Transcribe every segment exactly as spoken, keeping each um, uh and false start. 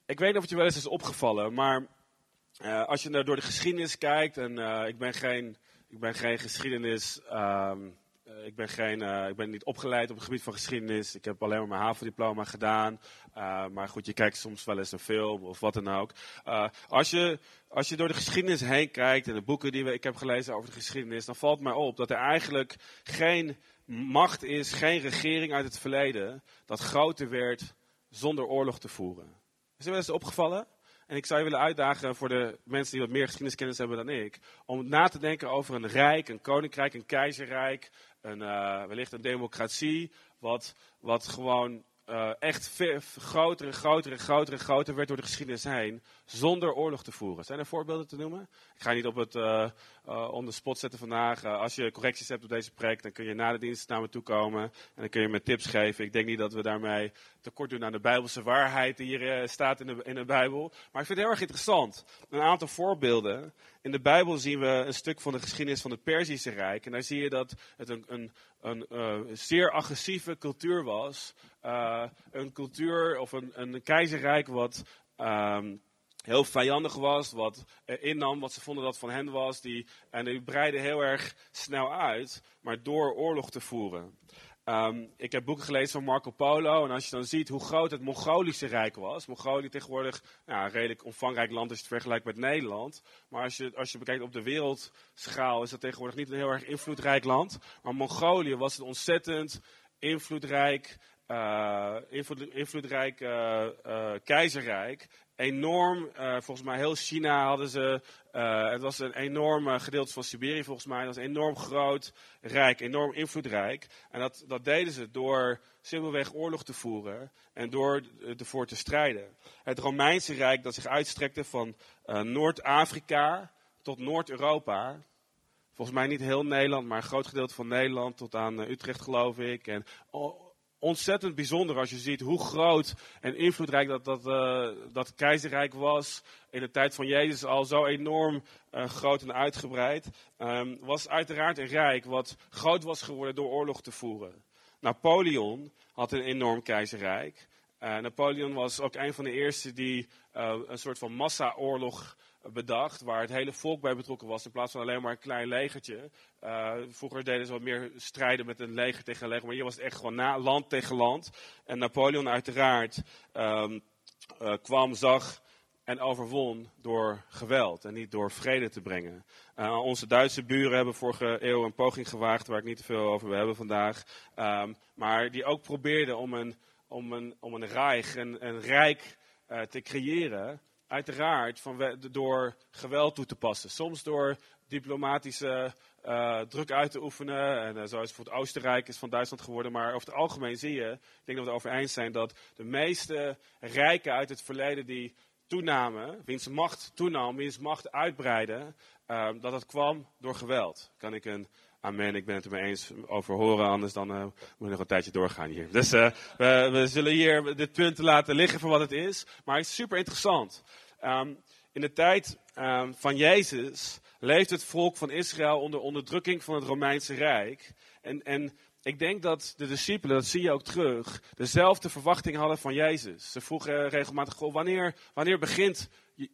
Ik weet niet of het je wel eens is opgevallen, maar uh, als je naar door de geschiedenis kijkt, en uh, ik ben geen, ik ben geen geschiedenis, um, uh, ik ben geen, uh, ik ben niet opgeleid op het gebied van geschiedenis. Ik heb alleen maar mijn HAVO-diploma gedaan, uh, maar goed, je kijkt soms wel eens een film of wat dan ook. Uh, als je, als je door de geschiedenis heen kijkt en de boeken die we, ik heb gelezen over de geschiedenis, dan valt mij op dat er eigenlijk geen macht is, geen regering uit het verleden dat groter werd zonder oorlog te voeren. Is er wel eens opgevallen? En ik zou je willen uitdagen voor de mensen die wat meer geschiedeniskennis hebben dan ik, om na te denken over een rijk, een koninkrijk, een keizerrijk, een, uh, wellicht een democratie, wat, wat gewoon uh, echt veel groter en groter en groter en groter werd door de geschiedenis heen, zonder oorlog te voeren. Zijn er voorbeelden te noemen? Ik ga je niet op het uh, uh, on the spot zetten vandaag. Uh, als je correcties hebt op deze preek, dan kun je na de dienst naar me toe komen en dan kun je me tips geven. Ik denk niet dat we daarmee tekort doen aan de Bijbelse waarheid die hier uh, staat in de, in de Bijbel. Maar ik vind het heel erg interessant. Een aantal voorbeelden. In de Bijbel zien we een stuk van de geschiedenis van het Perzische Rijk. En daar zie je dat het een, een, een uh, zeer agressieve cultuur was. Uh, een cultuur of een, een keizerrijk wat Um, heel vijandig was, wat uh, innam wat ze vonden dat van hen was. Die, en die breidde heel erg snel uit, maar door oorlog te voeren. Um, ik heb boeken gelezen van Marco Polo. En als je dan ziet hoe groot het Mongolische Rijk was. Mongolië tegenwoordig nou, een redelijk omvangrijk land als je het vergelijkt met Nederland. Maar als je, als je bekijkt op de wereldschaal is dat tegenwoordig niet een heel erg invloedrijk land. Maar Mongolië was een ontzettend invloedrijk, uh, invloed, invloedrijk uh, uh, keizerrijk. Enorm, uh, volgens mij heel China hadden ze, uh, het was een enorm uh, gedeelte van Siberië volgens mij. Dat was enorm groot, rijk, enorm invloedrijk. En dat, dat deden ze door simpelweg oorlog te voeren en door ervoor te strijden. Het Romeinse Rijk dat zich uitstrekte van uh, Noord-Afrika tot Noord-Europa. Volgens mij niet heel Nederland, maar een groot gedeelte van Nederland tot aan uh, Utrecht geloof ik. En oh, ontzettend bijzonder als je ziet hoe groot en invloedrijk dat, dat, uh, dat keizerrijk was. In de tijd van Jezus al zo enorm uh, groot en uitgebreid. Um, was uiteraard een rijk wat groot was geworden door oorlog te voeren. Napoleon had een enorm keizerrijk. Uh, Napoleon was ook een van de eerste die uh, een soort van massaoorlog bedacht, waar het hele volk bij betrokken was, in plaats van alleen maar een klein legertje. Uh, vroeger deden ze wat meer strijden met een leger tegen een leger, maar hier was het echt gewoon na, land tegen land. En Napoleon uiteraard um, uh, kwam, zag en overwon door geweld en niet door vrede te brengen. Uh, onze Duitse buren hebben vorige eeuw een poging gewaagd, waar ik niet te veel over wil hebben vandaag, um, maar die ook probeerden om een, om een, om een rijk, een, een rijk uh, te creëren. Uiteraard van, door geweld toe te passen. Soms door diplomatische uh, druk uit te oefenen. En, uh, zoals bijvoorbeeld Oostenrijk is van Duitsland geworden. Maar over het algemeen zie je, ik denk dat we het over eens zijn, dat de meeste rijken uit het verleden die toenamen, wiens macht toenam, wiens macht uitbreidde, uh, dat dat kwam door geweld. Kan ik een amen, ik ben het er mee eens over horen, anders dan uh, moet ik nog een tijdje doorgaan hier. Dus uh, we, we zullen hier dit punt laten liggen voor wat het is. Maar het is super interessant. Um, in de tijd um, van Jezus leeft het volk van Israël onder onderdrukking van het Romeinse Rijk. En, en ik denk dat de discipelen, dat zie je ook terug, dezelfde verwachting hadden van Jezus. Ze vroegen regelmatig, goh, wanneer, wanneer begint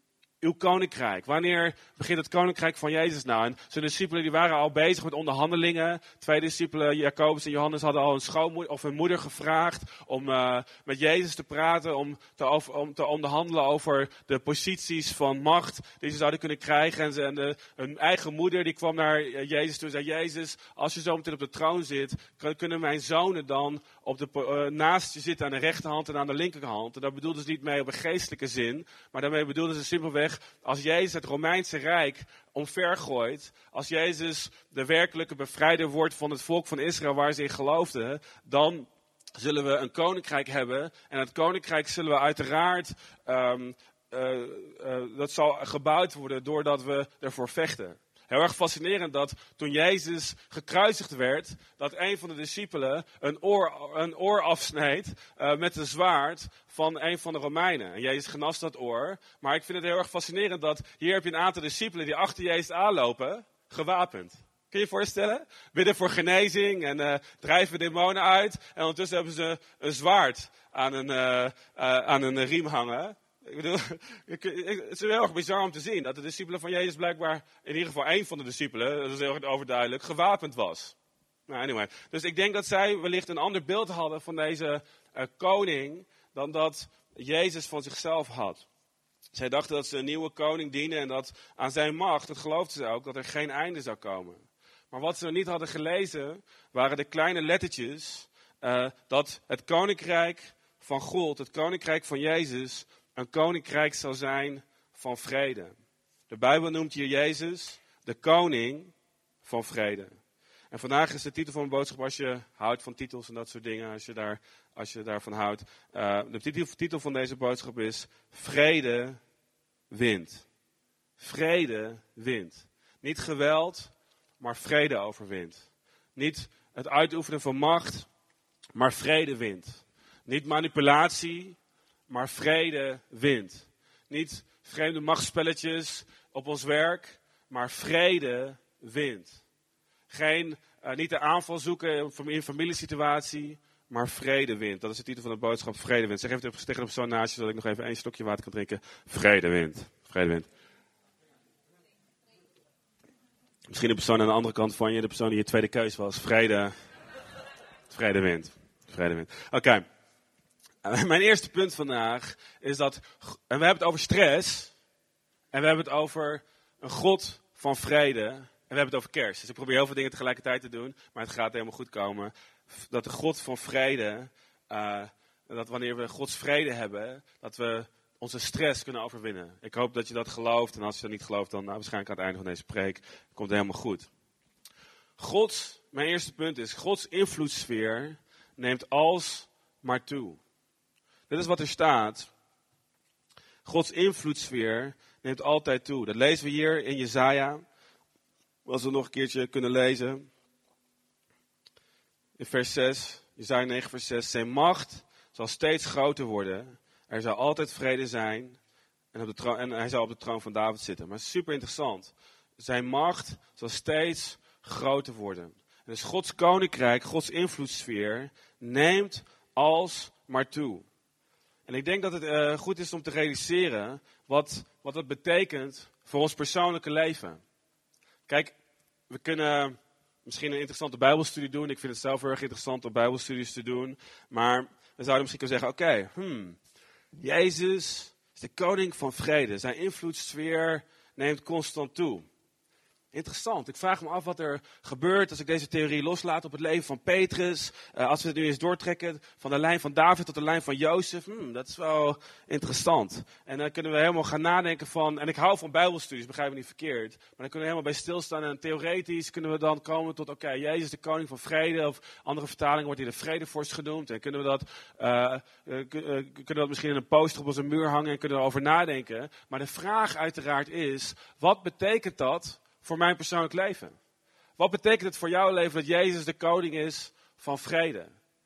uw koninkrijk? Wanneer begint het koninkrijk van Jezus nou? En zijn discipelen die waren al bezig met onderhandelingen. Twee discipelen, Jacobus en Johannes, hadden al een schoonmoeder of een moeder gevraagd om uh, met Jezus te praten, om te, over, om te onderhandelen over de posities van macht die ze zouden kunnen krijgen. En, ze, en de, hun eigen moeder die kwam naar Jezus toe en zei, Jezus, als je zo meteen op de troon zit, kunnen mijn zonen dan op de, uh, naast je zitten aan de rechterhand en aan de linkerhand. En daar bedoelden ze niet mee op een geestelijke zin, maar daarmee bedoelden ze simpelweg, als Jezus het Romeinse Rijk omvergooit, als Jezus de werkelijke bevrijder wordt van het volk van Israël waar ze in geloofden, dan zullen we een koninkrijk hebben. En het koninkrijk zullen we uiteraard, um, uh, uh, dat zal gebouwd worden doordat we ervoor vechten. Heel erg fascinerend dat toen Jezus gekruisigd werd, dat een van de discipelen een oor, een oor afsneed uh, met een zwaard van een van de Romeinen. En Jezus genas dat oor. Maar ik vind het heel erg fascinerend dat hier heb je een aantal discipelen die achter Jezus aanlopen, gewapend. Kun je je voorstellen? Bidden voor genezing en uh, drijven demonen uit. En ondertussen hebben ze een zwaard aan een, uh, uh, aan een riem hangen. Ik bedoel, het is heel erg bizar om te zien dat de discipelen van Jezus blijkbaar, in ieder geval één van de discipelen, dat is heel erg overduidelijk, gewapend was. Nou, anyway. Dus ik denk dat zij wellicht een ander beeld hadden van deze uh, koning dan dat Jezus van zichzelf had. Zij dachten dat ze een nieuwe koning dienden en dat aan zijn macht, dat geloofden ze ook, dat er geen einde zou komen. Maar wat ze niet hadden gelezen, waren de kleine lettertjes, uh, dat het koninkrijk van God, het koninkrijk van Jezus, een koninkrijk zal zijn van vrede. De Bijbel noemt hier Jezus de koning van vrede. En vandaag is de titel van mijn boodschap, als je houdt van titels en dat soort dingen, als je, daar, als je daarvan houdt. Uh, de titel, titel van deze boodschap is Vrede wint. Vrede wint. Niet geweld, maar vrede overwint. Niet het uitoefenen van macht, maar vrede wint. Niet manipulatie, maar vrede wint. Niet vreemde machtsspelletjes op ons werk, maar vrede wint. Geen, uh, niet de aanval zoeken in een familiesituatie, maar vrede wint. Dat is de titel van de boodschap, vrede wint. Zeg even tegen de persoon naast je, zodat ik nog even één stokje water kan drinken. Vrede wint. Vrede wint. Misschien de persoon aan de andere kant van je, de persoon die je tweede keus was. Vrede, vrede wint. Vrede wint. Oké. Okay. Uh, mijn eerste punt vandaag is dat, en we hebben het over stress, en we hebben het over een God van vrede, en we hebben het over kerst. Dus ik probeer heel veel dingen tegelijkertijd te doen, maar het gaat helemaal goed komen. Dat de God van vrede, uh, dat wanneer we Gods vrede hebben, dat we onze stress kunnen overwinnen. Ik hoop dat je dat gelooft, en als je dat niet gelooft, dan nou, waarschijnlijk aan het einde van deze preek komt het helemaal goed. Gods, mijn eerste punt is, Gods invloedssfeer neemt als maar toe. Dit is wat er staat. Gods invloedssfeer neemt altijd toe. Dat lezen we hier in Jesaja. Als we nog een keertje kunnen lezen. In vers zes. Jesaja negen vers zes. Zijn macht zal steeds groter worden. Er zal altijd vrede zijn. En, op de troon, en hij zal op de troon van David zitten. Maar super interessant. Zijn macht zal steeds groter worden. En dus Gods koninkrijk, Gods invloedssfeer neemt als maar toe. En ik denk dat het uh, goed is om te realiseren wat, wat dat betekent voor ons persoonlijke leven. Kijk, we kunnen misschien een interessante bijbelstudie doen. Ik vind het zelf heel erg interessant om bijbelstudies te doen. Maar we zouden misschien kunnen zeggen, oké, okay, hmm, Jezus is de koning van vrede. Zijn invloedssfeer neemt constant toe. Interessant. Ik vraag me af wat er gebeurt als ik deze theorie loslaat op het leven van Petrus. Uh, als we het nu eens doortrekken van de lijn van David tot de lijn van Jozef. Hmm, dat is wel interessant. En dan kunnen we helemaal gaan nadenken van, en ik hou van bijbelstudies, begrijp me niet verkeerd. Maar dan kunnen we helemaal bij stilstaan en theoretisch kunnen we dan komen tot, oké, okay, Jezus de koning van vrede. Of andere vertalingen wordt hij de vredevorst genoemd. En kunnen we dat, uh, uh, kunnen we dat misschien in een poster op onze muur hangen en kunnen we erover nadenken. Maar de vraag uiteraard is, wat betekent dat voor mijn persoonlijk leven? Wat betekent het voor jouw leven dat Jezus de koning is van vrede?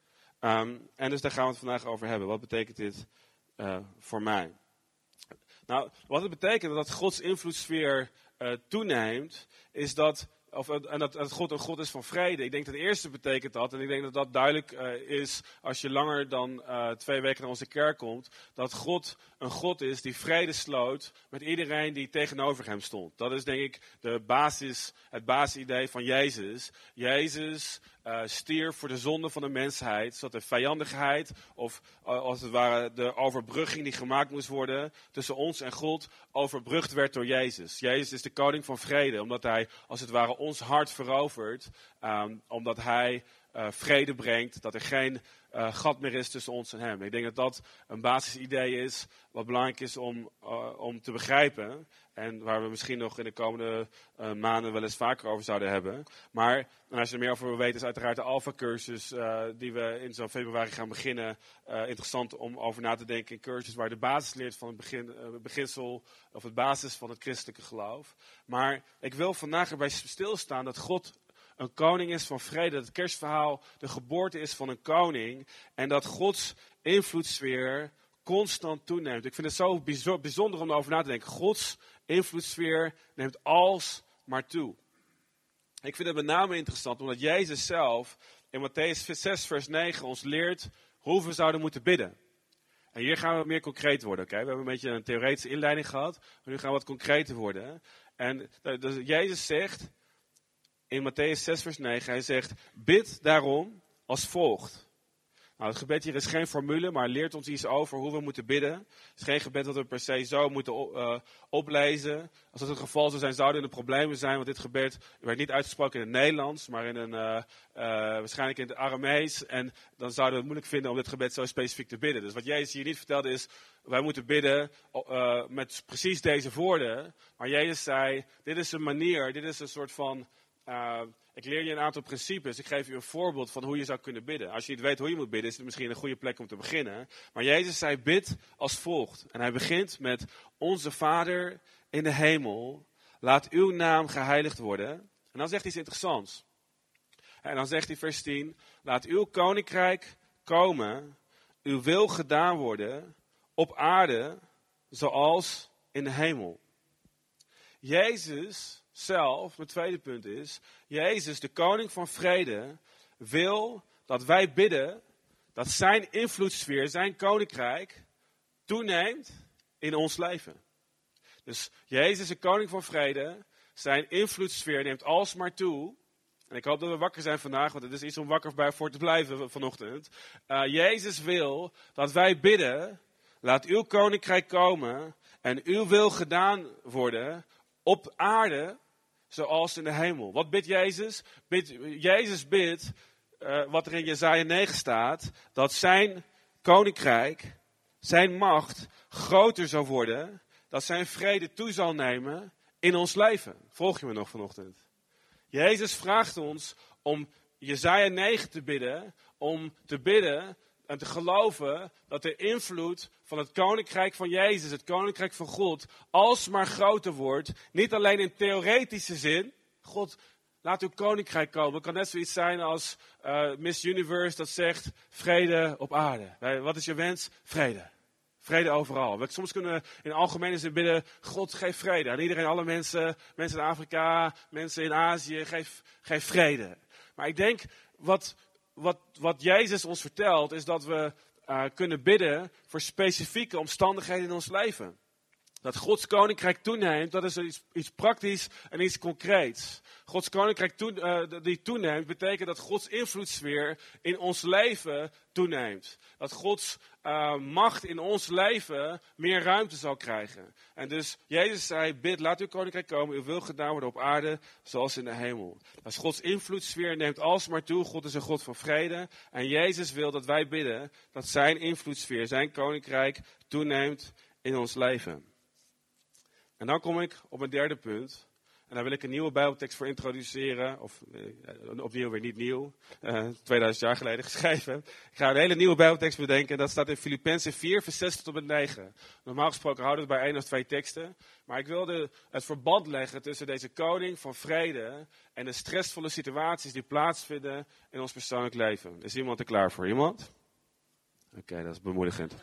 Um, en dus daar gaan we het vandaag over hebben. Wat betekent dit uh, voor mij? Nou, wat het betekent dat Gods invloedssfeer uh, toeneemt, is dat, of, en dat, dat God een God is van vrede. Ik denk dat het eerste betekent dat, en ik denk dat dat duidelijk uh, is als je langer dan uh, twee weken naar onze kerk komt, dat God een God is die vrede sloot met iedereen die tegenover hem stond. Dat is denk ik de basis, het basisidee van Jezus. Jezus uh, stierf voor de zonde van de mensheid, zodat de vijandigheid, of uh, als het ware de overbrugging die gemaakt moest worden tussen ons en God, overbrugd werd door Jezus. Jezus is de koning van vrede, omdat hij als het ware ons hart verovert, um, omdat hij uh, vrede brengt, dat er geen uh, gat meer is tussen ons en hem. Ik denk dat dat een basisidee is, wat belangrijk is om, uh, om te begrijpen. En waar we misschien nog in de komende uh, maanden wel eens vaker over zouden hebben. Maar en als je er meer over wil weten, is uiteraard de Alpha-cursus uh, die we in zo'n februari gaan beginnen. Uh, interessant om over na te denken in cursus waar de basis leert van het begin, uh, beginsel, of het basis van het christelijke geloof. Maar ik wil vandaag erbij stilstaan dat God een koning is van vrede. Dat het kerstverhaal de geboorte is van een koning. En dat Gods invloedssfeer constant toeneemt. Ik vind het zo bijzonder om erover na te denken. Gods invloedssfeer neemt als maar toe. Ik vind het met name interessant omdat Jezus zelf in Mattheüs zes vers negen ons leert hoe we zouden moeten bidden. En hier gaan we wat meer concreet worden, oké? We hebben een beetje een theoretische inleiding gehad, maar nu gaan we wat concreter worden. En dus Jezus zegt in Mattheüs zes vers negen, hij zegt, bid daarom als volgt. Nou, het gebed hier is geen formule, maar leert ons iets over hoe we moeten bidden. Het is geen gebed dat we per se zo moeten uh, oplezen. Als dat het geval zou zijn, zouden er problemen zijn. Want dit gebed werd niet uitgesproken in het Nederlands, maar in een, uh, uh, waarschijnlijk in het Aramees. En dan zouden we het moeilijk vinden om dit gebed zo specifiek te bidden. Dus wat Jezus hier niet vertelde is, wij moeten bidden uh, met precies deze woorden. Maar Jezus zei, dit is een manier, dit is een soort van... Uh, ik leer je een aantal principes. Ik geef je een voorbeeld van hoe je zou kunnen bidden. Als je niet weet hoe je moet bidden, is het misschien een goede plek om te beginnen. Maar Jezus zei, bid als volgt. En hij begint met, onze Vader in de hemel, laat uw naam geheiligd worden. En dan zegt hij iets interessants. En dan zegt hij vers tien, laat uw koninkrijk komen, uw wil gedaan worden, op aarde, zoals in de hemel. Jezus zelf, mijn tweede punt is, Jezus, de koning van vrede, wil dat wij bidden dat zijn invloedssfeer, zijn koninkrijk, toeneemt in ons leven. Dus Jezus, de koning van vrede, zijn invloedssfeer neemt alsmaar toe. En ik hoop dat we wakker zijn vandaag, want het is iets om wakker bij voor te blijven vanochtend. Uh, Jezus wil dat wij bidden, laat uw koninkrijk komen en uw wil gedaan worden op aarde, zoals in de hemel. Wat bidt Jezus? Bid, Jezus bidt, uh, wat er in Jesaja negen staat, dat zijn koninkrijk, zijn macht groter zal worden, dat zijn vrede toe zal nemen in ons leven. Volg je me nog vanochtend? Jezus vraagt ons om Jesaja negen te bidden, om te bidden en te geloven dat de invloed van het koninkrijk van Jezus, het koninkrijk van God, alsmaar groter wordt. Niet alleen in theoretische zin. God, laat uw koninkrijk komen. Het kan net zoiets zijn als uh, Miss Universe dat zegt, vrede op aarde. Wat is je wens? Vrede. Vrede overal. Soms kunnen we in algemene zin bidden, God geef vrede. En iedereen, alle mensen, mensen in Afrika, mensen in Azië, geef, geef vrede. Maar ik denk, wat... Wat, wat Jezus ons vertelt, is dat we uh, kunnen bidden voor specifieke omstandigheden in ons leven. Dat Gods koninkrijk toeneemt, dat is iets, iets praktisch en iets concreets. Gods koninkrijk toe, uh, die toeneemt, betekent dat Gods invloedssfeer in ons leven toeneemt. Dat Gods uh, macht in ons leven meer ruimte zal krijgen. En dus Jezus zei, bid, laat uw koninkrijk komen, uw wil gedaan worden op aarde, zoals in de hemel. Dus Gods invloedssfeer neemt alsmaar toe. God is een God van vrede. En Jezus wil dat wij bidden dat zijn invloedssfeer, zijn koninkrijk toeneemt in ons leven. En dan kom ik op mijn derde punt. En daar wil ik een nieuwe Bijbeltekst voor introduceren. Of eh, opnieuw weer niet nieuw. Uh, tweeduizend jaar geleden geschreven. Ik ga een hele nieuwe Bijbeltekst bedenken. Dat staat in Filippenzen vier, vers zes tot en met negen. Normaal gesproken houden we het bij één of twee teksten. Maar ik wilde het verband leggen tussen deze koning van vrede en de stressvolle situaties die plaatsvinden in ons persoonlijk leven. Is iemand er klaar voor? Iemand? Oké, okay, dat is bemoedigend.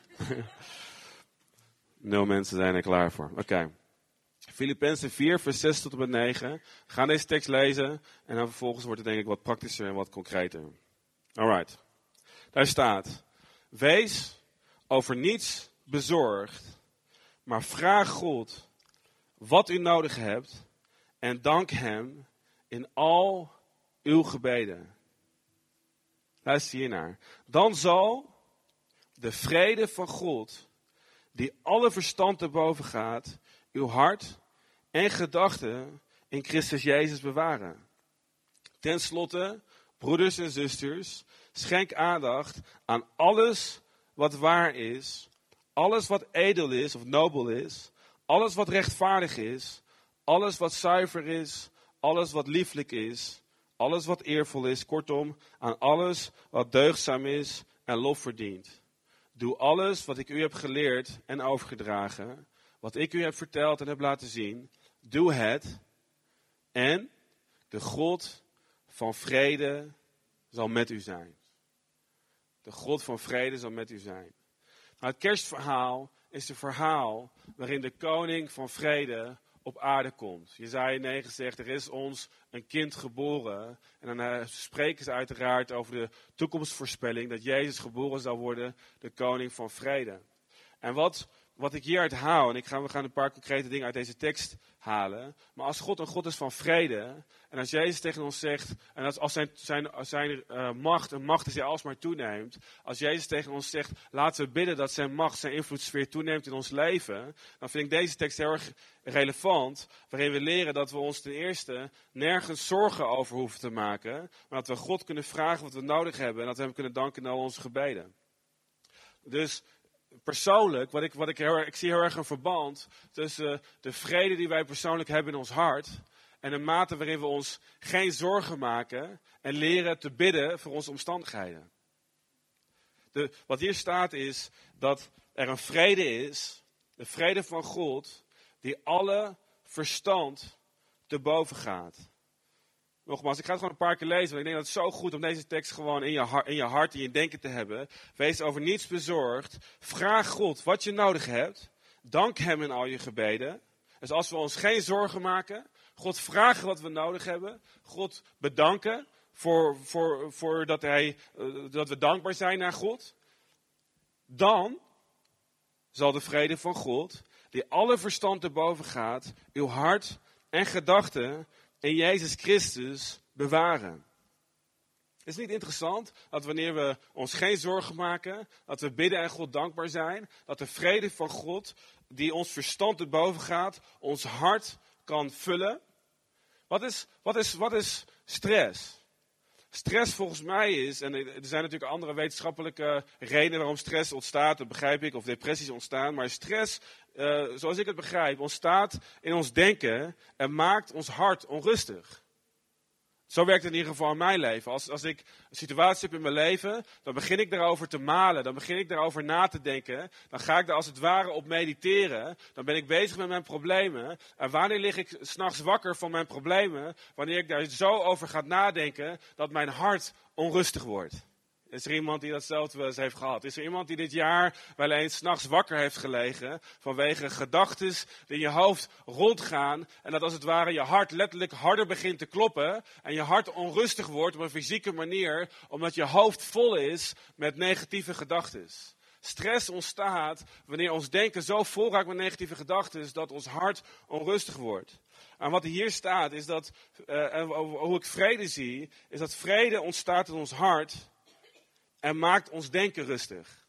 Nul mensen zijn er klaar voor. Oké. Okay. Filippenzen vier, vers zes tot en met negen. We gaan deze tekst lezen en dan vervolgens wordt het denk ik wat praktischer en wat concreter. Alright. Daar staat, wees over niets bezorgd, maar vraag God wat u nodig hebt en dank hem in al uw gebeden. Luister hiernaar. Dan zal de vrede van God, die alle verstand te boven gaat, uw hart en gedachten in Christus Jezus bewaren. Ten slotte, broeders en zusters, schenk aandacht aan alles wat waar is, alles wat edel is of nobel is, alles wat rechtvaardig is, alles wat zuiver is, alles wat lieflijk is, alles wat eervol is, kortom, aan alles wat deugdzaam is en lof verdient. Doe alles wat ik u heb geleerd en overgedragen, wat ik u heb verteld en heb laten zien, doe het en de God van vrede zal met u zijn. De God van vrede zal met u zijn. Nou, het kerstverhaal is een verhaal waarin de koning van vrede op aarde komt. Jesaja negen zegt, er is ons een kind geboren. En dan uh, spreken ze uiteraard over de toekomstvoorspelling dat Jezus geboren zal worden, de koning van vrede. En wat, wat ik hieruit haal, en ik ga, we gaan een paar concrete dingen uit deze tekst halen. Maar als God een God is van vrede, en als Jezus tegen ons zegt, en als, als zijn, zijn, zijn uh, macht een macht is die alsmaar toeneemt. Als Jezus tegen ons zegt, laten we bidden dat zijn macht, zijn invloedssfeer toeneemt in ons leven. Dan vind ik deze tekst heel erg relevant, waarin we leren dat we ons ten eerste nergens zorgen over hoeven te maken. Maar dat we God kunnen vragen wat we nodig hebben en dat we hem kunnen danken naar onze gebeden. Dus persoonlijk, wat ik, wat ik, heel erg, ik zie heel erg een verband tussen de vrede die wij persoonlijk hebben in ons hart en de mate waarin we ons geen zorgen maken en leren te bidden voor onze omstandigheden. De, wat hier staat is dat er een vrede is, de vrede van God, die alle verstand te boven gaat. Nogmaals, ik ga het gewoon een paar keer lezen, want ik denk dat het zo goed om deze tekst gewoon in je, hart, in je hart, in je denken te hebben. Wees over niets bezorgd. Vraag God wat je nodig hebt. Dank hem in al je gebeden. Dus als we ons geen zorgen maken, God vragen wat we nodig hebben. God bedanken voor, voor, voor dat, hij, uh, dat we dankbaar zijn naar God. Dan zal de vrede van God, die alle verstand te boven gaat, uw hart en gedachten in Jezus Christus bewaren. Is het niet interessant dat wanneer we ons geen zorgen maken, dat we bidden en God dankbaar zijn, dat de vrede van God, die ons verstand te boven gaat, ons hart kan vullen? Wat is, wat is, wat is stress? Stress volgens mij is, en er zijn natuurlijk andere wetenschappelijke redenen waarom stress ontstaat, dat begrijp ik, of depressies ontstaan, maar stress, uh, zoals ik het begrijp, ontstaat in ons denken en maakt ons hart onrustig. Zo werkt het in ieder geval in mijn leven. Als, als ik een situatie heb in mijn leven, dan begin ik daarover te malen. Dan begin ik daarover na te denken. Dan ga ik daar als het ware op mediteren. Dan ben ik bezig met mijn problemen. En wanneer lig ik 's nachts wakker van mijn problemen? Wanneer ik daar zo over ga nadenken, dat mijn hart onrustig wordt. Is er iemand die datzelfde wel eens heeft gehad? Is er iemand die dit jaar wel eens 's nachts wakker heeft gelegen vanwege gedachten die in je hoofd rondgaan en dat als het ware je hart letterlijk harder begint te kloppen en je hart onrustig wordt op een fysieke manier omdat je hoofd vol is met negatieve gedachten? Stress ontstaat wanneer ons denken zo vol raakt met negatieve gedachten dat ons hart onrustig wordt. En wat hier staat is dat, uh, en hoe ik vrede zie, is dat vrede ontstaat in ons hart en maakt ons denken rustig.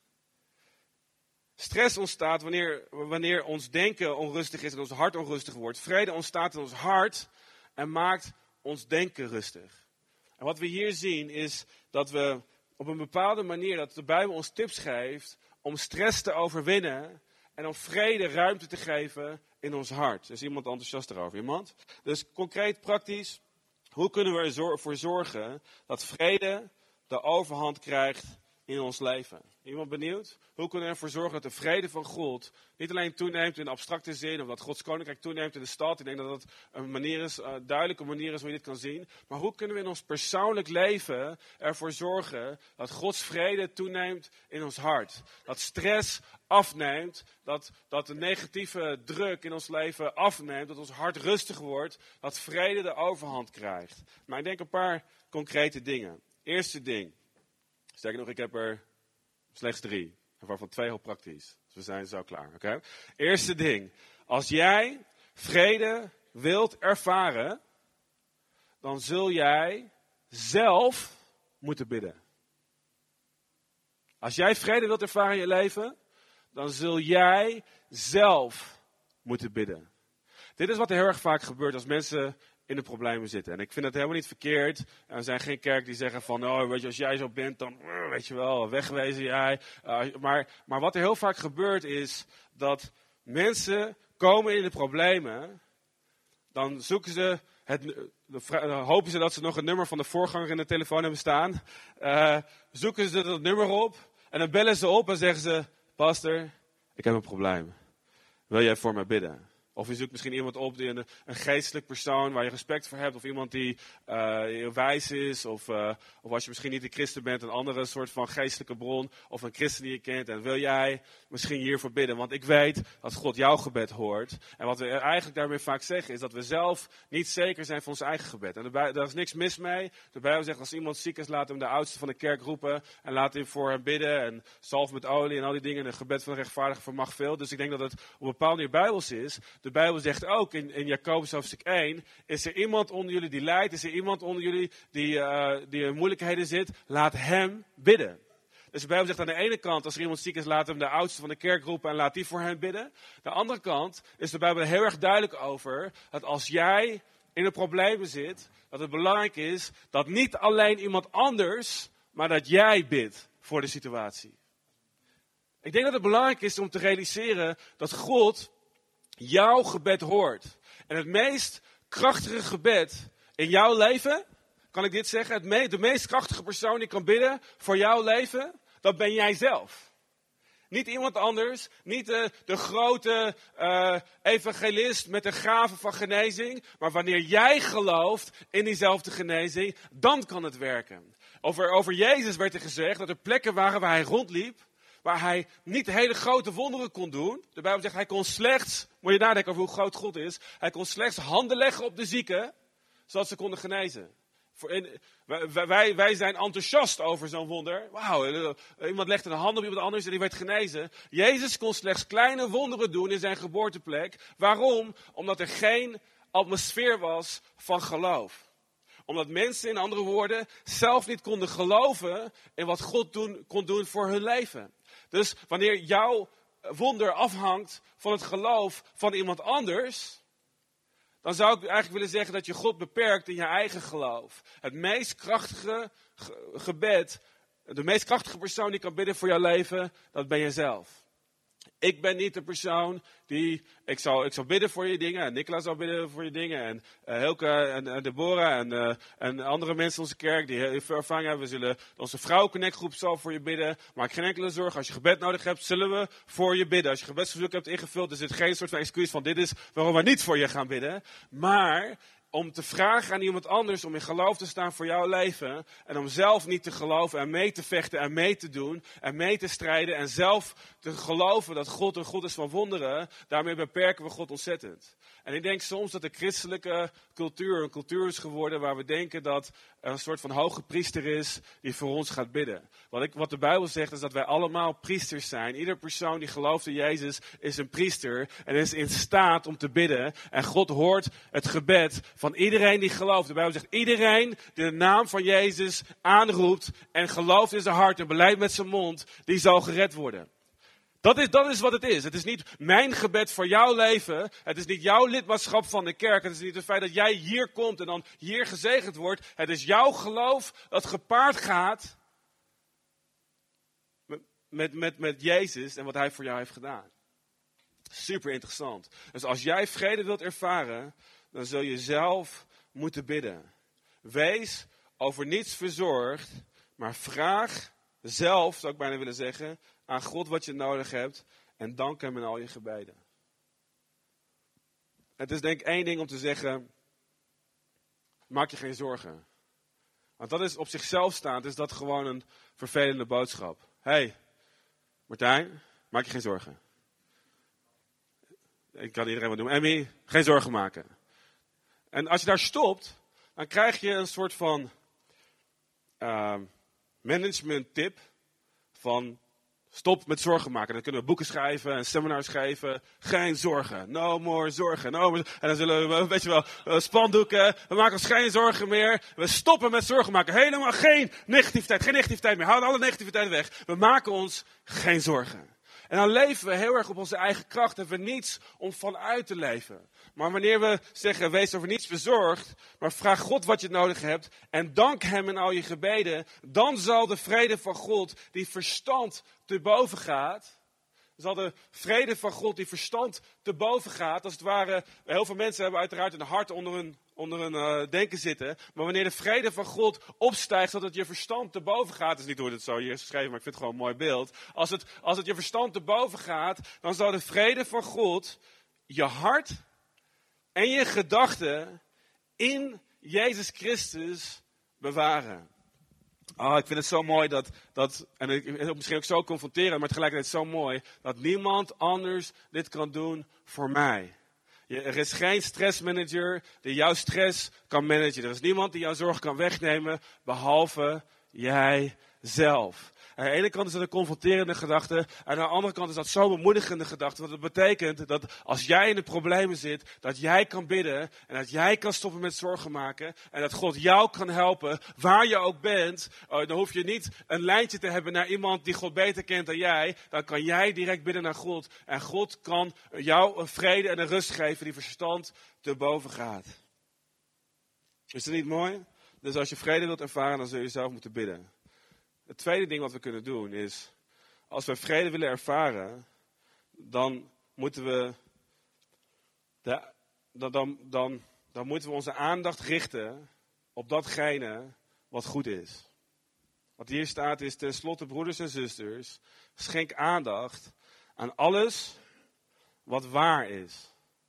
Stress ontstaat wanneer, wanneer ons denken onrustig is en ons hart onrustig wordt. Vrede ontstaat in ons hart en maakt ons denken rustig. En wat we hier zien is dat we op een bepaalde manier, dat de Bijbel ons tips geeft om stress te overwinnen en om vrede ruimte te geven in ons hart. Is iemand enthousiast daarover? Iemand? Dus concreet, praktisch, hoe kunnen we ervoor zorgen dat vrede de overhand krijgt in ons leven? Iemand benieuwd? Hoe kunnen we ervoor zorgen dat de vrede van God niet alleen toeneemt in de abstracte zin, of dat Gods koninkrijk toeneemt in de stad? Ik denk dat dat een manier is, een duidelijke manier is hoe je dit kan zien. Maar hoe kunnen we in ons persoonlijk leven ervoor zorgen dat Gods vrede toeneemt in ons hart? Dat stress afneemt, dat, dat de negatieve druk in ons leven afneemt, dat ons hart rustig wordt, dat vrede de overhand krijgt. Maar ik denk een paar concrete dingen. Eerste ding. Sterker nog, ik heb er slechts drie. Waarvan twee heel praktisch. Dus we zijn zo klaar. Okay? Eerste ding. Als jij vrede wilt ervaren, dan zul jij zelf moeten bidden. Als jij vrede wilt ervaren in je leven, dan zul jij zelf moeten bidden. Dit is wat er heel erg vaak gebeurt als mensen in de problemen zitten. En ik vind het helemaal niet verkeerd. Er zijn geen kerk die zeggen van, oh, weet je, als jij zo bent, dan, weet je wel, wegwezen jij. Uh, maar, maar wat er heel vaak gebeurt is dat mensen komen in de problemen, dan zoeken ze het, uh, hopen ze dat ze nog een nummer van de voorganger in de telefoon hebben staan. Uh, zoeken ze dat nummer op en dan bellen ze op en zeggen ze, pastor, ik heb een probleem. Wil jij voor mij bidden? Of je zoekt misschien iemand op, die een, een geestelijk persoon waar je respect voor hebt. Of iemand die uh, wijs is. Of, uh, of als je misschien niet een christen bent, een andere soort van geestelijke bron. Of een christen die je kent. En wil jij misschien hiervoor bidden? Want ik weet dat God jouw gebed hoort. En wat we eigenlijk daarmee vaak zeggen is dat we zelf niet zeker zijn van ons eigen gebed. En daar is niks mis mee. De Bijbel zegt als iemand ziek is, laat hem de oudste van de kerk roepen. En laat hem voor hem bidden. En zalf met olie en al die dingen. En een gebed van een rechtvaardige vermag veel. Dus ik denk dat het op een bepaalde manier bijbels is. De Bijbel zegt ook in, in Jacobus hoofdstuk één, is er iemand onder jullie die lijdt? Is er iemand onder jullie die, uh, die in moeilijkheden zit? Laat hem bidden. Dus de Bijbel zegt aan de ene kant, als er iemand ziek is, laat hem de oudste van de kerk roepen en laat die voor hem bidden. De andere kant is de Bijbel er heel erg duidelijk over, dat als jij in een probleem zit, dat het belangrijk is dat niet alleen iemand anders, maar dat jij bidt voor de situatie. Ik denk dat het belangrijk is om te realiseren dat God jouw gebed hoort. En het meest krachtige gebed in jouw leven, kan ik dit zeggen, het me- de meest krachtige persoon die kan bidden voor jouw leven, dat ben jij zelf. Niet iemand anders, niet de, de grote uh, evangelist met de gave van genezing, maar wanneer jij gelooft in diezelfde genezing, dan kan het werken. Over, over Jezus werd er gezegd dat er plekken waren waar hij rondliep, waar hij niet hele grote wonderen kon doen. De Bijbel zegt, hij kon slechts, moet je nadenken over hoe groot God is, hij kon slechts handen leggen op de zieken, zodat ze konden genezen. Voor in, wij, wij, wij zijn enthousiast over zo'n wonder. Wauw, iemand legde een hand op iemand anders en die werd genezen. Jezus kon slechts kleine wonderen doen in zijn geboorteplek. Waarom? Omdat er geen atmosfeer was van geloof. Omdat mensen, in andere woorden, zelf niet konden geloven in wat God doen, kon doen voor hun leven. Dus wanneer jouw wonder afhangt van het geloof van iemand anders, dan zou ik eigenlijk willen zeggen dat je God beperkt in je eigen geloof. Het meest krachtige ge- gebed, de meest krachtige persoon die kan bidden voor jouw leven, dat ben jezelf. Ik ben niet de persoon die, ik zal, ik zal bidden voor je dingen, en Nicola zal bidden voor je dingen, en uh, Hilke en, en Deborah en, uh, en andere mensen in onze kerk die heel veel ervaring hebben. We zullen, onze vrouwenconnectgroep zal voor je bidden. Maak geen enkele zorgen, als je gebed nodig hebt, zullen we voor je bidden. Als je gebedsverzoek hebt ingevuld, is het geen soort van excuus van dit is waarom we niet voor je gaan bidden. Maar om te vragen aan iemand anders om in geloof te staan voor jouw leven. En om zelf niet te geloven en mee te vechten en mee te doen. En mee te strijden en zelf te geloven dat God een God is van wonderen. Daarmee beperken we God ontzettend. En ik denk soms dat de christelijke cultuur een cultuur is geworden waar we denken dat er een soort van hoge priester is die voor ons gaat bidden. Wat, ik, wat de Bijbel zegt is dat wij allemaal priesters zijn. Ieder persoon die gelooft in Jezus is een priester en is in staat om te bidden. En God hoort het gebed van iedereen die gelooft. De Bijbel zegt iedereen die de naam van Jezus aanroept en gelooft in zijn hart en beleidt met zijn mond, die zal gered worden. Dat is, dat is wat het is. Het is niet mijn gebed voor jouw leven. Het is niet jouw lidmaatschap van de kerk. Het is niet het feit dat jij hier komt en dan hier gezegend wordt. Het is jouw geloof dat gepaard gaat met, met, met, met Jezus en wat hij voor jou heeft gedaan. Super interessant. Dus als jij vrede wilt ervaren, dan zul je zelf moeten bidden. Wees over niets verzorgd, maar vraag zelf, zou ik bijna willen zeggen, aan God wat je nodig hebt en dank hem in al je gebeden. Het is denk ik één ding om te zeggen, maak je geen zorgen. Want dat is op zichzelf staand, is dat gewoon een vervelende boodschap. Hé, hey, Martijn, maak je geen zorgen. Ik kan iedereen wat doen. Emmy, geen zorgen maken. En als je daar stopt, dan krijg je een soort van uh, management tip van stop met zorgen maken. Dan kunnen we boeken schrijven en seminars schrijven. Geen zorgen. No more zorgen. No more... En dan zullen we, weet je wel, spandoeken. We maken ons geen zorgen meer. We stoppen met zorgen maken. Helemaal geen negativiteit. Geen negativiteit meer. Houden alle negativiteit weg. We maken ons geen zorgen. En dan leven we heel erg op onze eigen kracht. Hebben we niets om vanuit te leven. Maar wanneer we zeggen, wees over niets bezorgd. Maar vraag God wat je nodig hebt. En dank hem in al je gebeden. Dan zal de vrede van God, die verstand te boven gaat. Zal de vrede van God, die verstand te boven gaat. Als het ware, heel veel mensen hebben uiteraard een hart onder hun, onder hun uh, denken zitten. Maar wanneer de vrede van God opstijgt, zodat je verstand te boven gaat. Dat is niet hoe het zo hier is geschreven, maar ik vind het gewoon een mooi beeld. Als het, als het je verstand te boven gaat, dan zal de vrede van God je hart en je gedachten in Jezus Christus bewaren. Oh, ik vind het zo mooi dat, dat en ik, misschien ook zo confronterend, maar tegelijkertijd zo mooi, dat niemand anders dit kan doen voor mij. Je, er is geen stressmanager die jouw stress kan managen. Er is niemand die jouw zorg kan wegnemen, behalve jij zelf. Aan de ene kant is dat een confronterende gedachte. En aan de andere kant is dat zo'n bemoedigende gedachte. Want dat betekent dat als jij in de problemen zit, dat jij kan bidden. En dat jij kan stoppen met zorgen maken. En dat God jou kan helpen, waar je ook bent. Oh, dan hoef je niet een lijntje te hebben naar iemand die God beter kent dan jij. Dan kan jij direct bidden naar God. En God kan jou een vrede en een rust geven die verstand te boven gaat. Is dat niet mooi? Dus als je vrede wilt ervaren, dan zul je zelf moeten bidden. Het tweede ding wat we kunnen doen is, als we vrede willen ervaren, dan moeten we, de, dan, dan, dan, dan moeten we onze aandacht richten op datgene wat goed is. Wat hier staat is, tenslotte broeders en zusters, schenk aandacht aan alles wat waar is.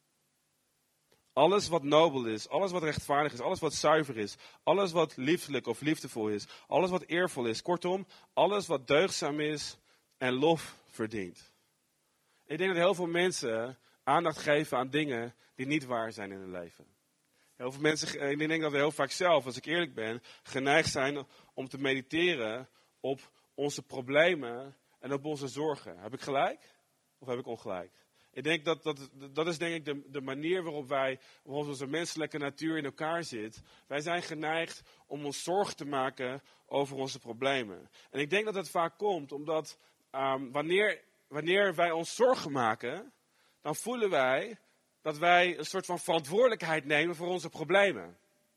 Alles wat nobel is, alles wat rechtvaardig is, alles wat zuiver is, alles wat lieflijk of liefdevol is, alles wat eervol is. Kortom, alles wat deugdzaam is en lof verdient. Ik denk dat heel veel mensen aandacht geven aan dingen die niet waar zijn in hun leven. Heel veel mensen, ik denk dat we heel vaak zelf, als ik eerlijk ben, geneigd zijn om te mediteren op onze problemen en op onze zorgen. Heb ik gelijk of heb ik ongelijk? Ik denk dat, dat, dat is denk ik de, de manier waarop wij, waarop onze menselijke natuur in elkaar zit. Wij zijn geneigd om ons zorgen te maken over onze problemen. En ik denk dat dat vaak komt omdat um, wanneer, wanneer wij ons zorgen maken, dan voelen wij dat wij een soort van verantwoordelijkheid nemen voor onze problemen.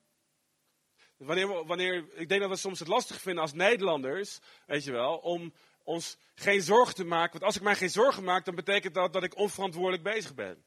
Wanneer, wanneer, ik denk dat we soms het lastig vinden als Nederlanders, weet je wel, om ons geen zorgen te maken. Want als ik mij geen zorgen maak, dan betekent dat dat ik onverantwoordelijk bezig ben.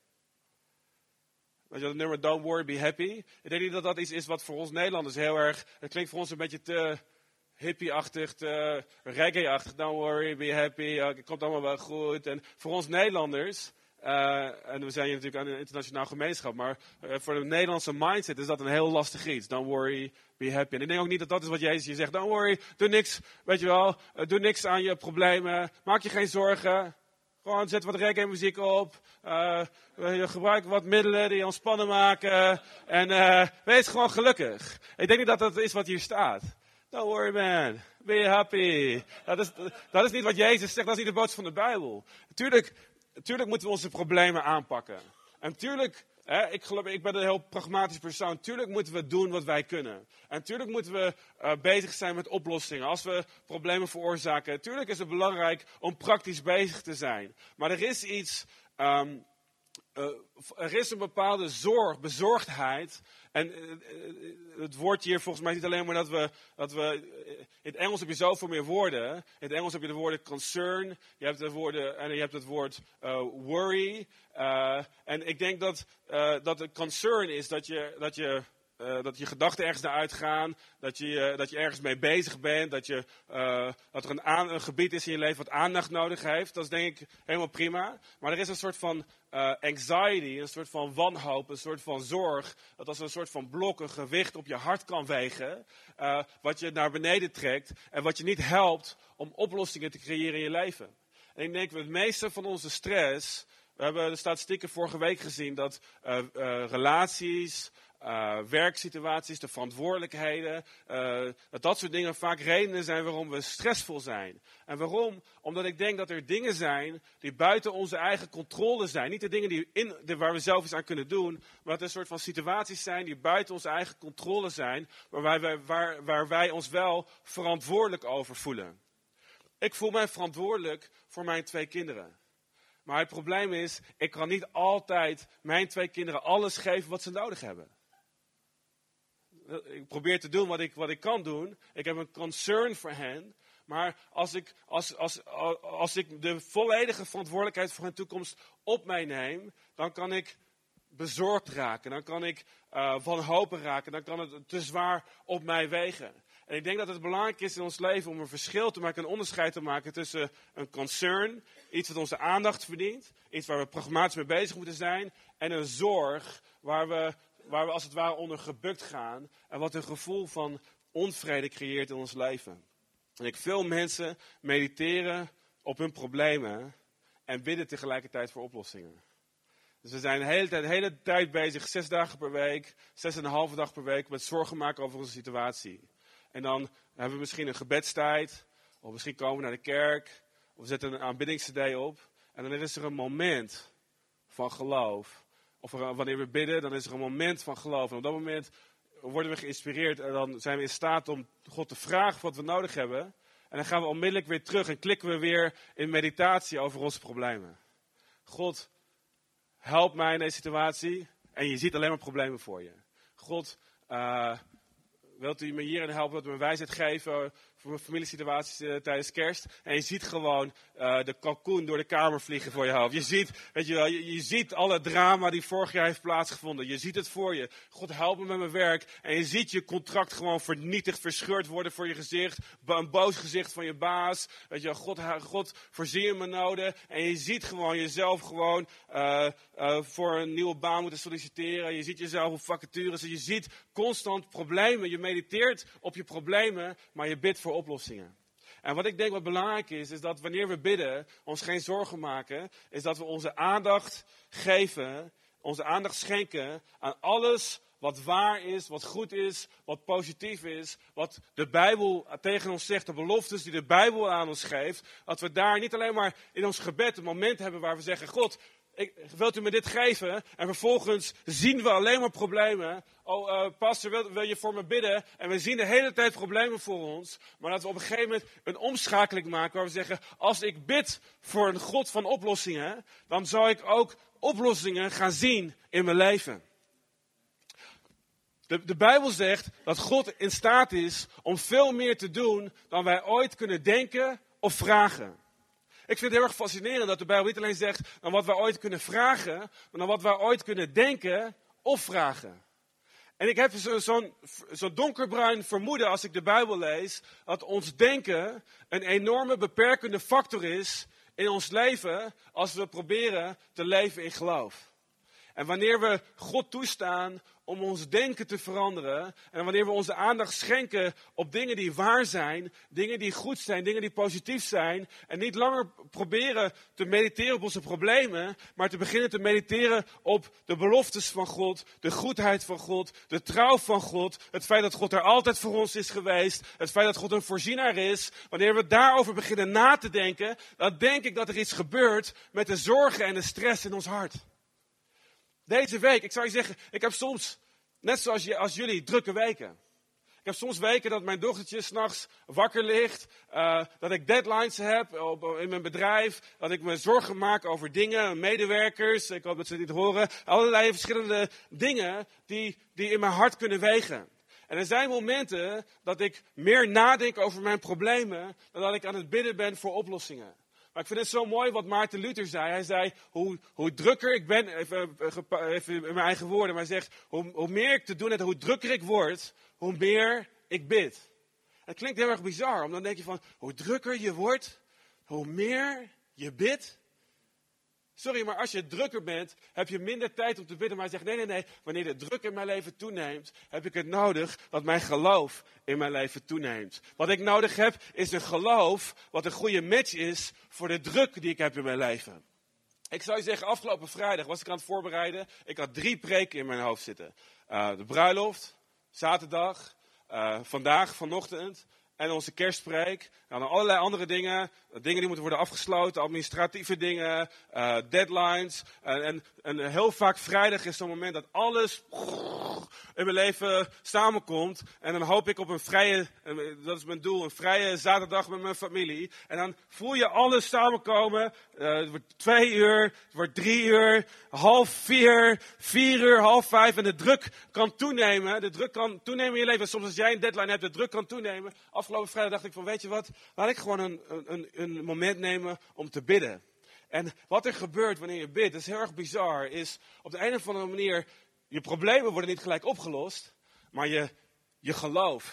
Weet je, dat nummer Don't Worry, Be Happy. Ik denk niet dat dat iets is wat voor ons Nederlanders heel erg, het klinkt voor ons een beetje te hippie-achtig, te reggae-achtig. Don't worry, be happy, het komt allemaal wel goed. En voor ons Nederlanders, uh, en we zijn hier natuurlijk aan een internationaal gemeenschap, maar uh, voor de Nederlandse mindset is dat een heel lastig iets. Don't worry, be happy. En ik denk ook niet dat dat is wat Jezus je zegt. Don't worry, doe niks, weet je wel, uh, doe niks aan je problemen, maak je geen zorgen. Gewoon zet wat reggae muziek op, uh, gebruik wat middelen die je ontspannen maken en uh, wees gewoon gelukkig. Ik denk niet dat dat is wat hier staat. Don't worry man, be happy. Dat is, dat is niet wat Jezus zegt, dat is niet de boodschap van de Bijbel. Tuurlijk, tuurlijk moeten we onze problemen aanpakken. En tuurlijk, hè, ik, geloof, ik ben een heel pragmatisch persoon. Tuurlijk moeten we doen wat wij kunnen. En tuurlijk moeten we uh, bezig zijn met oplossingen. Als we problemen veroorzaken. Tuurlijk is het belangrijk om praktisch bezig te zijn. Maar er is iets, um, uh, er is een bepaalde zorg, bezorgdheid. En uh, uh, het woordje hier volgens mij is niet alleen maar dat we, dat we uh, in het Engels heb je zoveel meer woorden. In het Engels heb je de woorden concern, je hebt de woorden, en je hebt het woord uh, worry. Uh, en ik denk dat, uh, dat het concern is dat je, dat je Uh, dat je gedachten ergens naar uitgaan, dat je, uh, dat je ergens mee bezig bent, dat, je, uh, dat er een, aan, een gebied is in je leven wat aandacht nodig heeft. Dat is denk ik helemaal prima. Maar er is een soort van uh, anxiety, een soort van wanhoop, een soort van zorg. Dat als een soort van blok, een gewicht op je hart kan wegen, uh, wat je naar beneden trekt en wat je niet helpt om oplossingen te creëren in je leven. En ik denk dat het meeste van onze stress, we hebben de statistieken vorige week gezien dat uh, uh, relaties, Uh, werksituaties, de verantwoordelijkheden, uh, dat dat soort dingen vaak redenen zijn waarom we stressvol zijn. En waarom? Omdat ik denk dat er dingen zijn die buiten onze eigen controle zijn. Niet de dingen die in, de, waar we zelf iets aan kunnen doen, maar dat er een soort van situaties zijn die buiten onze eigen controle zijn, waar wij, waar, waar wij ons wel verantwoordelijk over voelen. Ik voel mij verantwoordelijk voor mijn twee kinderen. Maar het probleem is, ik kan niet altijd mijn twee kinderen alles geven wat ze nodig hebben. Ik probeer te doen wat ik, wat ik kan doen. Ik heb een concern voor hen. Maar als ik, als, als, als ik de volledige verantwoordelijkheid voor hun toekomst op mij neem, dan kan ik bezorgd raken. Dan kan ik uh, wanhopig raken. Dan kan het te zwaar op mij wegen. En ik denk dat het belangrijk is in ons leven om een verschil te maken, een onderscheid te maken tussen een concern, iets wat onze aandacht verdient, iets waar we pragmatisch mee bezig moeten zijn, en een zorg waar we, waar we als het ware onder gebukt gaan en wat een gevoel van onvrede creëert in ons leven. En ik veel mensen mediteren op hun problemen en bidden tegelijkertijd voor oplossingen. Dus we zijn de hele tijd, de hele tijd bezig, zes dagen per week, zes en een halve dag per week, met zorgen maken over onze situatie. En dan hebben we misschien een gebedstijd, of misschien komen we naar de kerk, of we zetten een aanbiddingscd op. En dan is er een moment van geloof. Of er, wanneer we bidden, dan is er een moment van geloof. En op dat moment worden we geïnspireerd en dan zijn we in staat om God te vragen wat we nodig hebben. En dan gaan we onmiddellijk weer terug en klikken we weer in meditatie over onze problemen. God, help mij in deze situatie. En je ziet alleen maar problemen voor je. God, uh, wilt u me hierin helpen, wilt u me wijsheid geven voor mijn familiesituaties uh, tijdens kerst. En je ziet gewoon uh, de kalkoen door de kamer vliegen voor je hoofd. Je ziet, weet je wel, je, je ziet alle drama die vorig jaar heeft plaatsgevonden. Je ziet het voor je. God, help me met mijn werk. En je ziet je contract gewoon vernietigd, verscheurd worden voor je gezicht. Een boos gezicht van je baas. Weet je wel, God, God voorzie in mijn noden. En je ziet gewoon jezelf gewoon uh, uh, voor een nieuwe baan moeten solliciteren. Je ziet jezelf op vacatures. Je ziet constant problemen. Je mediteert op je problemen, maar je bidt voor oplossingen. En wat ik denk wat belangrijk is, is dat wanneer we bidden, ons geen zorgen maken, is dat we onze aandacht geven, onze aandacht schenken aan alles wat waar is, wat goed is, wat positief is, wat de Bijbel tegen ons zegt, de beloftes die de Bijbel aan ons geeft, dat we daar niet alleen maar in ons gebed een moment hebben waar we zeggen, God, Ik, wilt u me dit geven? En vervolgens zien we alleen maar problemen. Oh, uh, pastor, wil, wil je voor me bidden? En we zien de hele tijd problemen voor ons. Maar dat we op een gegeven moment een omschakeling maken waar we zeggen, als ik bid voor een God van oplossingen, dan zal ik ook oplossingen gaan zien in mijn leven. De, de Bijbel zegt dat God in staat is om veel meer te doen dan wij ooit kunnen denken of vragen. Ik vind het heel erg fascinerend dat de Bijbel niet alleen zegt dan wat wij ooit kunnen vragen, maar dan wat wij ooit kunnen denken of vragen. En ik heb zo'n zo zo donkerbruin vermoeden als ik de Bijbel lees, dat ons denken een enorme beperkende factor is in ons leven als we proberen te leven in geloof. En wanneer we God toestaan om ons denken te veranderen. En wanneer we onze aandacht schenken op dingen die waar zijn. Dingen die goed zijn, dingen die positief zijn. En niet langer proberen te mediteren op onze problemen. Maar te beginnen te mediteren op de beloftes van God. De goedheid van God. De trouw van God. Het feit dat God er altijd voor ons is geweest. Het feit dat God een voorzienaar is. Wanneer we daarover beginnen na te denken. Dan denk ik dat er iets gebeurt met de zorgen en de stress in ons hart. Deze week, ik zou je zeggen, ik heb soms, net zoals je, als jullie, drukke weken. Ik heb soms weken dat mijn dochtertje 's nachts wakker ligt, uh, dat ik deadlines heb op, in mijn bedrijf, dat ik me zorgen maak over dingen, medewerkers, ik hoop dat ze dit horen, allerlei verschillende dingen die, die in mijn hart kunnen wegen. En er zijn momenten dat ik meer nadenk over mijn problemen, dan dat ik aan het bidden ben voor oplossingen. Maar ik vind het zo mooi wat Maarten Luther zei. Hij zei, hoe, hoe drukker ik ben, even, even in mijn eigen woorden, maar hij zegt, hoe, hoe meer ik te doen heb, hoe drukker ik word, hoe meer ik bid. Het klinkt heel erg bizar, omdat dan denk je van, hoe drukker je wordt, hoe meer je bidt. Sorry, maar als je drukker bent, heb je minder tijd om te bidden. Maar hij zegt, nee, nee, nee, wanneer de druk in mijn leven toeneemt, heb ik het nodig dat mijn geloof in mijn leven toeneemt. Wat ik nodig heb, is een geloof wat een goede match is voor de druk die ik heb in mijn leven. Ik zou je zeggen, afgelopen vrijdag was ik aan het voorbereiden. Ik had drie preken in mijn hoofd zitten. Uh, de bruiloft, zaterdag, uh, vandaag, vanochtend. En onze kerstpreek. En dan allerlei andere dingen. Dingen die moeten worden afgesloten. Administratieve dingen. Uh, deadlines. En, en, en heel vaak vrijdag is zo'n moment dat alles in mijn leven samenkomt. En dan hoop ik op een vrije, dat is mijn doel, een vrije zaterdag met mijn familie. En dan voel je alles samenkomen. Uh, het wordt twee uur, het wordt drie uur, half vier, vier uur, half vijf. En de druk kan toenemen. De druk kan toenemen in je leven. Soms als jij een deadline hebt, de druk kan toenemen. Afgelopen vrijdag dacht ik van, weet je wat, laat ik gewoon een, een, een moment nemen om te bidden. En wat er gebeurt wanneer je bidt, dat is heel erg bizar, is op de een of andere manier, je problemen worden niet gelijk opgelost, maar je, je geloof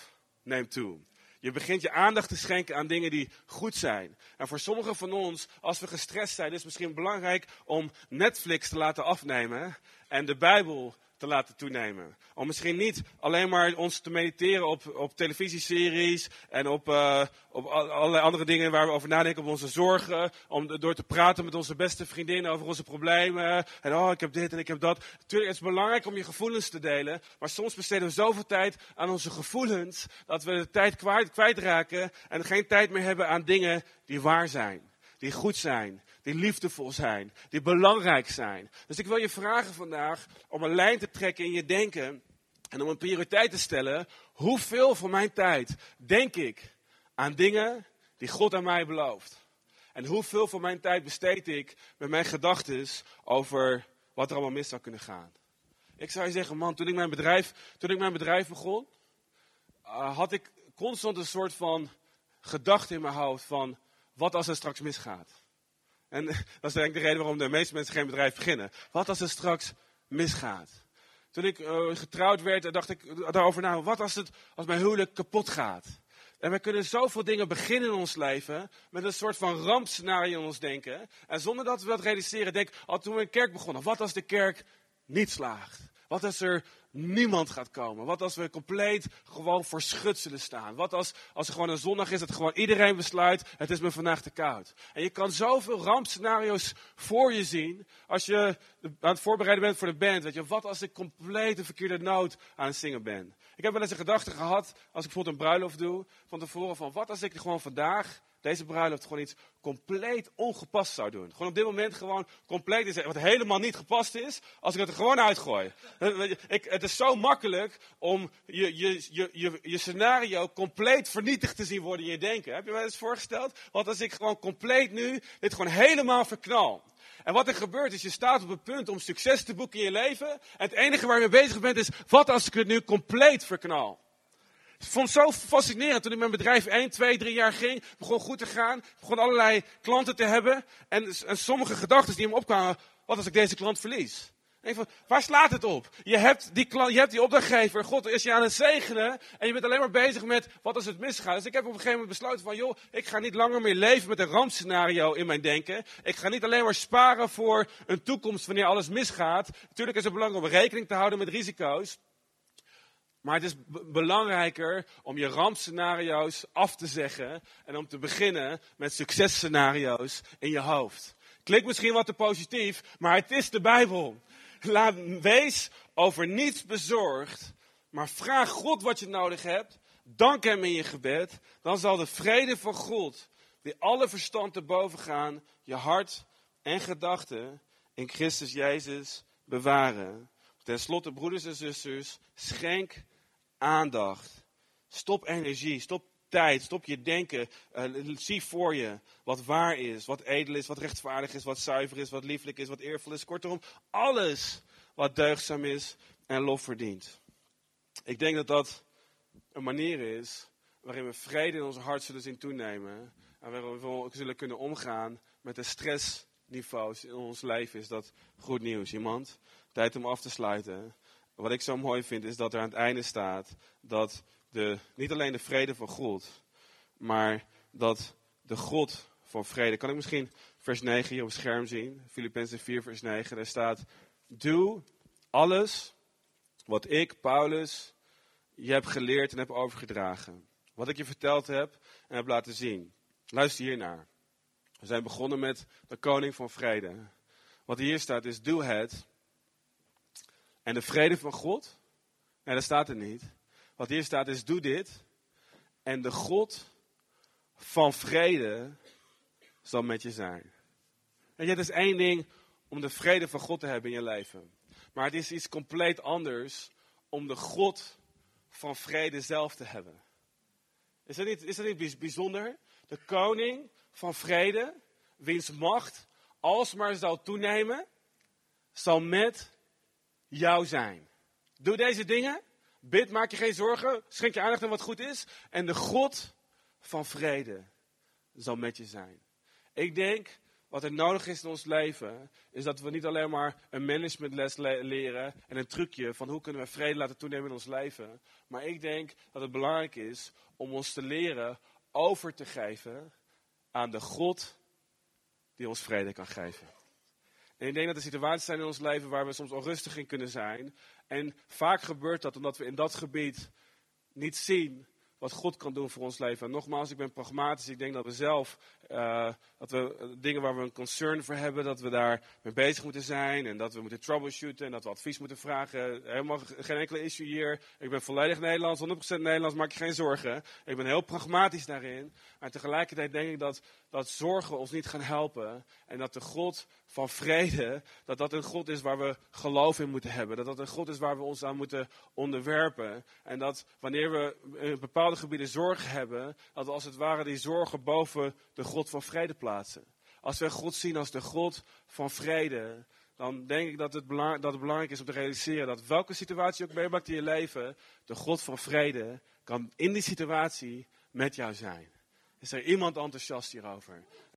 neemt toe. Je begint je aandacht te schenken aan dingen die goed zijn. En voor sommigen van ons, als we gestrest zijn, is het misschien belangrijk om Netflix te laten afnemen en de Bijbel te laten toenemen. Om misschien niet alleen maar ons te mediteren op, op televisieseries en op, uh, op allerlei andere dingen waar we over nadenken, op onze zorgen. Om door te praten met onze beste vriendinnen over onze problemen. En oh, ik heb dit en ik heb dat. Natuurlijk is het belangrijk om je gevoelens te delen. Maar soms besteden we zoveel tijd aan onze gevoelens dat we de tijd kwijt, kwijtraken en geen tijd meer hebben aan dingen die waar zijn. Die goed zijn, die liefdevol zijn, die belangrijk zijn. Dus ik wil je vragen vandaag om een lijn te trekken in je denken en om een prioriteit te stellen. Hoeveel van mijn tijd denk ik aan dingen die God aan mij belooft? En hoeveel van mijn tijd besteed ik met mijn gedachten over wat er allemaal mis zou kunnen gaan? Ik zou je zeggen, man, toen ik mijn bedrijf, toen ik mijn bedrijf begon, uh, had ik constant een soort van gedachte in mijn hoofd van, wat als het straks misgaat? En dat is denk ik de reden waarom de meeste mensen geen bedrijf beginnen. Wat als het straks misgaat? Toen ik uh, getrouwd werd, dacht ik daarover na. Wat als, het, als mijn huwelijk kapot gaat? En we kunnen zoveel dingen beginnen in ons leven met een soort van rampscenario in ons denken. En zonder dat we dat realiseren, denk ik, al toen we een kerk begonnen. Wat als de kerk niet slaagt? Wat als er niemand gaat komen? Wat als we compleet gewoon voor schut zullen staan? Wat als, als er gewoon een zondag is dat gewoon iedereen besluit, het is me vandaag te koud? En je kan zoveel rampscenario's voor je zien als je aan het voorbereiden bent voor de band. Weet je, wat als ik compleet een verkeerde noot aan het zingen ben? Ik heb wel eens een gedachte gehad, als ik bijvoorbeeld een bruiloft doe, van tevoren van wat als ik gewoon vandaag, deze bruiloft, gewoon iets compleet ongepast zou doen. Gewoon op dit moment gewoon compleet is, wat helemaal niet gepast is, als ik het er gewoon uitgooi. Ik, het is zo makkelijk om je, je, je, je, je scenario compleet vernietigd te zien worden in je denken. Heb je wel eens voorgesteld? Wat als ik gewoon compleet nu dit gewoon helemaal verknal? En wat er gebeurt is, je staat op het punt om succes te boeken in je leven. En het enige waar je mee bezig bent is, wat als ik het nu compleet verknal? Ik vond het zo fascinerend toen ik mijn bedrijf één, twee, drie jaar ging. Begon goed te gaan. Begon allerlei klanten te hebben. En, en sommige gedachten die me opkwamen. Wat als ik deze klant verlies? En ik van, waar slaat het op? Je hebt, die klant, je hebt die opdrachtgever. God is je aan het zegenen. En je bent alleen maar bezig met wat als het misgaat. Dus ik heb op een gegeven moment besloten van. Joh, ik ga niet langer meer leven met een rampscenario in mijn denken. Ik ga niet alleen maar sparen voor een toekomst wanneer alles misgaat. Natuurlijk is het belangrijk om rekening te houden met risico's. Maar het is b- belangrijker om je rampscenario's af te zeggen en om te beginnen met successcenario's in je hoofd. Klinkt misschien wat te positief, maar het is de Bijbel. Laat, wees over niets bezorgd, maar vraag God wat je nodig hebt. Dank hem in je gebed. Dan zal de vrede van God, die alle verstand te boven gaan, je hart en gedachten in Christus Jezus bewaren. Ten slotte, broeders en zusters, schenk aandacht. Stop energie, stop tijd, stop je denken. Uh, zie voor je wat waar is, wat edel is, wat rechtvaardig is, wat zuiver is, wat lieflijk is, wat eervol is. Kortom, alles wat deugdzaam is en lof verdient. Ik denk dat dat een manier is waarin we vrede in ons hart zullen zien toenemen. En waarin we ook zullen kunnen omgaan met de stressniveaus in ons leven. Is dat goed nieuws? Iemand? Tijd om af te sluiten. Wat ik zo mooi vind is dat er aan het einde staat dat de, niet alleen de vrede van God, maar dat de God van vrede. Kan ik misschien vers negen hier op het scherm zien? Filippenzen vier vers negen. Daar staat, doe alles wat ik, Paulus, je heb geleerd en heb overgedragen. Wat ik je verteld heb en heb laten zien. Luister hiernaar. We zijn begonnen met de koning van vrede. Wat hier staat is, doe het. En de vrede van God, nee, dat staat er niet. Wat hier staat is, doe dit. En de God van vrede zal met je zijn. Weet je, het is één ding om de vrede van God te hebben in je leven. Maar het is iets compleet anders om de God van vrede zelf te hebben. Is dat niet, is dat niet bijzonder? De koning van vrede, wiens macht alsmaar zal toenemen, zal met jou zijn. Doe deze dingen. Bid, maak je geen zorgen. Schenk je aandacht aan wat goed is. En de God van vrede zal met je zijn. Ik denk, wat er nodig is in ons leven, is dat we niet alleen maar een managementles le- leren en een trucje van hoe kunnen we vrede laten toenemen in ons leven. Maar ik denk dat het belangrijk is om ons te leren over te geven aan de God die ons vrede kan geven. En ik denk dat er situaties zijn in ons leven waar we soms onrustig in kunnen zijn. En vaak gebeurt dat omdat we in dat gebied niet zien wat God kan doen voor ons leven. En nogmaals, ik ben pragmatisch. Ik denk dat we zelf, uh, dat we dingen waar we een concern voor hebben, dat we daar mee bezig moeten zijn. En dat we moeten troubleshooten en dat we advies moeten vragen. Helemaal geen enkele issue hier. Ik ben volledig Nederlands, honderd procent Nederlands, maak je geen zorgen. Ik ben heel pragmatisch daarin. Maar tegelijkertijd denk ik dat, dat zorgen ons niet gaan helpen. En dat de God van vrede, dat dat een God is waar we geloof in moeten hebben. Dat dat een God is waar we ons aan moeten onderwerpen. En dat wanneer we in bepaalde gebieden zorgen hebben, dat we als het ware die zorgen boven de God van vrede plaatsen. Als we God zien als de God van vrede, dan denk ik dat het, belang, dat het belangrijk is om te realiseren dat welke situatie je ook meemaakt in je leven, de God van vrede kan in die situatie met jou zijn. Is er iemand enthousiast hierover?